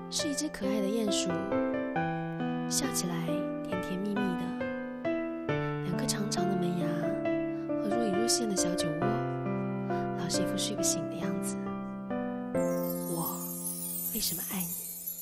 是一只可爱的鼹鼠，笑起来甜甜蜜蜜的，两颗长长的门牙和若隐若现的小酒窝，老是一副睡不醒的样子。我为什么爱你？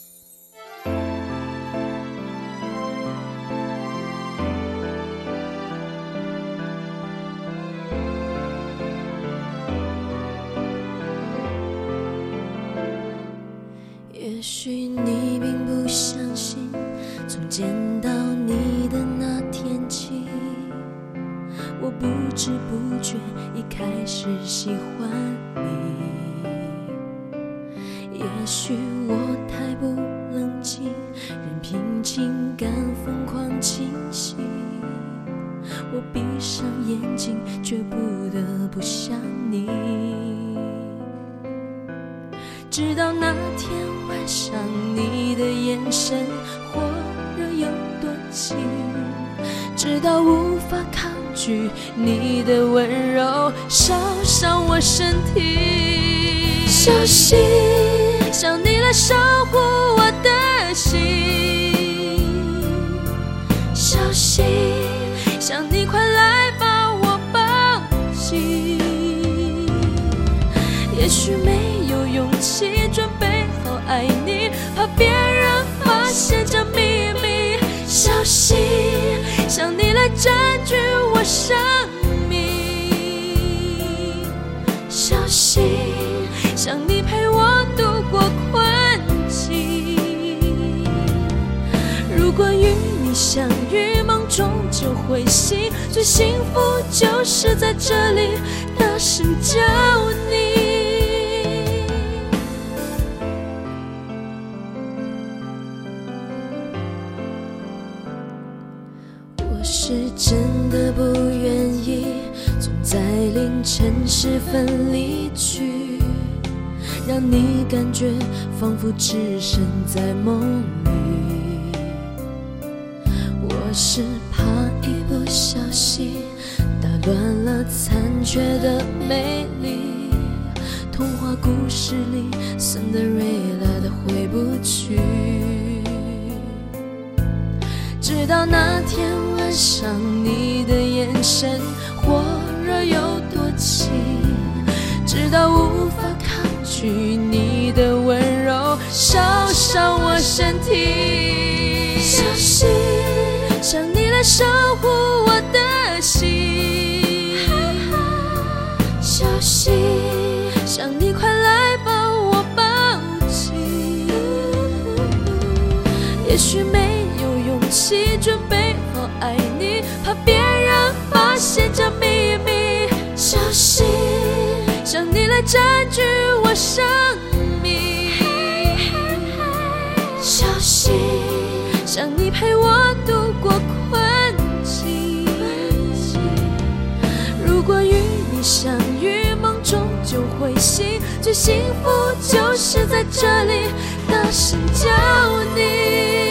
也许你并不相信，从见到你的那天起，我不知不觉已开始喜欢你。也许我太不冷静，任凭情感疯狂侵袭，我闭上眼睛却不得不想你。直到那天晚上，你的眼神火热又多情，直到无法抗拒你的温柔烧伤我身体。小心，想你来守护我的心，小心，想你快来把我抱紧。也许没有勇气准备好爱你，怕别人发现这秘密。小心，想你来占据我生命，小心，想你陪我度过困境。如果与你相遇，梦中就会醒，最幸福就是在这里大声叫你。我是真的不愿意总在凌晨时分离去，让你感觉仿佛置身在梦里。我是怕一不小心打乱了残缺的美丽，童话故事里森德瑞拉的回不去。直到那天晚上，你的眼神火热又多情，直到无法抗拒你的温柔烧伤我身体。小心，想你来守护我的心，小心，想你快来把我抱紧。也许没有勇气准备好爱你，怕别人发现这秘密。小心，想你来占据我生命，小心，想你陪我度过困境。如果与你相遇，梦中就会醒，最幸福就是在这里大声叫你。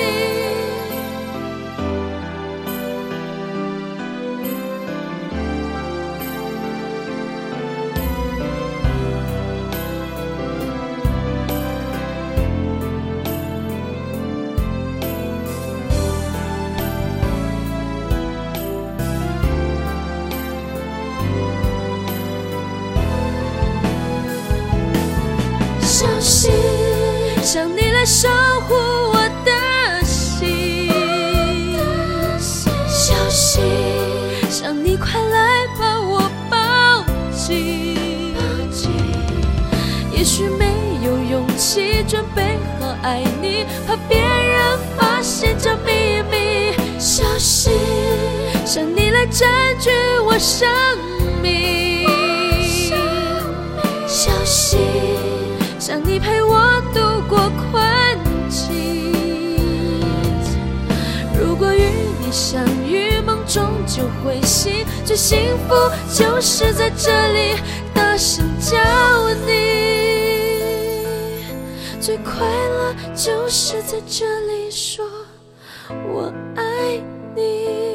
小心，想你来守护我的心，小心，想你快来把我抱紧。也许没有勇气准备好爱你，怕别人发现这秘密。小心，想你来占据我生命，小心，想你陪我度过困境。如果与你相遇，梦中就会醒，最幸福就是在这里大声叫你，最快乐就是在这里说我爱你。